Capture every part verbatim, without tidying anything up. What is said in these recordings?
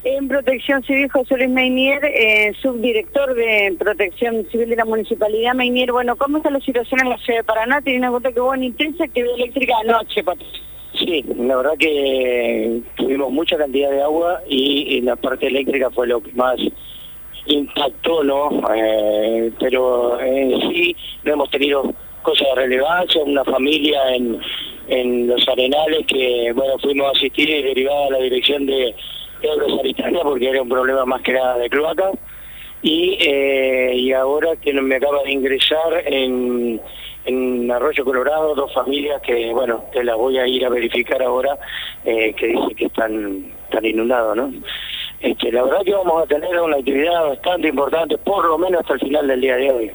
En Protección Civil, José Luis Meinier, eh, subdirector de Protección Civil de la Municipalidad. Meinier, bueno, ¿cómo está la situación en la ciudad de Paraná? Teniendo en cuenta que hubo una intensa actividad eléctrica anoche, Patricio. Sí, la verdad que tuvimos mucha cantidad de agua y, y la parte eléctrica fue lo que más impactó, ¿no? Eh, pero en sí no hemos tenido cosas de relevancia, una familia en, en Los Arenales que, bueno, fuimos a asistir y derivada a la dirección de Sanitaria porque era un problema más que nada de cloaca y, eh, y ahora que me acaba de ingresar en, en Arroyo Colorado dos familias que, bueno, que las voy a ir a verificar ahora, eh, que dice que están, están inundados, ¿no? Este, la verdad que vamos a tener una actividad bastante importante, por lo menos hasta el final del día de hoy.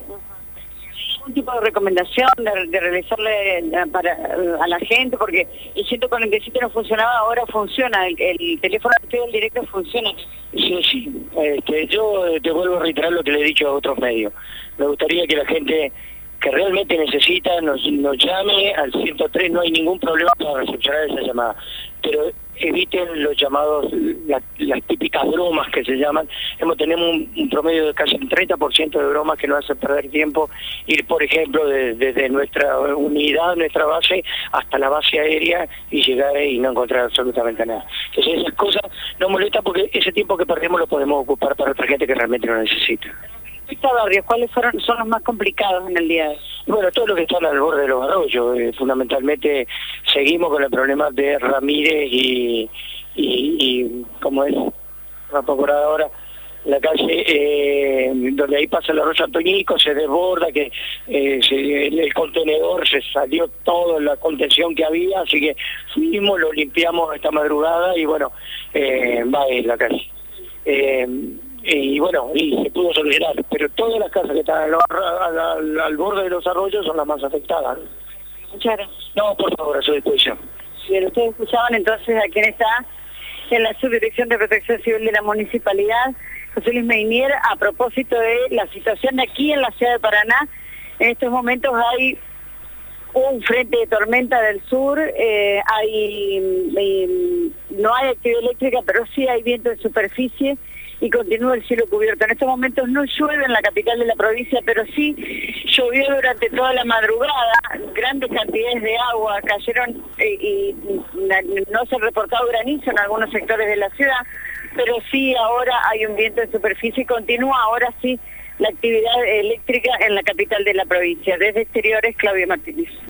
¿Algún tipo de recomendación de, de realizarle para, a la gente? Porque el ciento cuarenta y siete no funcionaba, ahora funciona, el, el teléfono del directo funciona. Sí, sí, este, yo te vuelvo a reiterar lo que le he dicho a otros medios. Me gustaría que la gente que realmente necesita nos, nos llame al ciento tres, no hay ningún problema para recepcionar esa llamada, pero eviten los llamados, la, las típicas bromas que se llaman. Hemos tenemos un, un promedio de casi un treinta por ciento de bromas que nos hacen perder tiempo, ir por ejemplo de, desde nuestra unidad, nuestra base, hasta la base aérea y llegar y no encontrar absolutamente nada. Entonces esas cosas nos molestan porque ese tiempo que perdemos lo podemos ocupar para otra gente que realmente lo necesita. Barrios, ¿cuáles fueron, son los más complicados en el día de hoy? Bueno, todos los que están al borde de los arroyos, eh, fundamentalmente seguimos con el problema de Ramírez y, y, y como es, no puedo acordar ahora, la calle eh, donde ahí pasa el arroyo Antoñico, se desborda, que eh, se, el, el contenedor se salió toda la contención que había, así que fuimos, lo limpiamos esta madrugada y bueno, eh, va en la calle. Eh, y bueno, y se pudo solucionar, pero todas las casas que están al, al, al, al borde de los arroyos son las más afectadas. Muchas gracias. No, por favor, a su disposición. Bien, ustedes escuchaban entonces a quien está en la Subdirección de Protección Civil de la Municipalidad, José Luis Meinier, a propósito de la situación aquí en la ciudad de Paraná. En estos momentos hay un frente de tormenta del sur, eh, hay eh, no hay actividad eléctrica, pero sí hay viento en superficie y continúa el cielo cubierto. En estos momentos no llueve en la capital de la provincia, pero sí llovió durante toda la madrugada, grandes cantidades de agua cayeron eh, y no se ha reportado granizo en algunos sectores de la ciudad, pero sí ahora hay un viento en superficie y continúa ahora sí la actividad eléctrica en la capital de la provincia. Desde Exteriores, Claudia Martínez.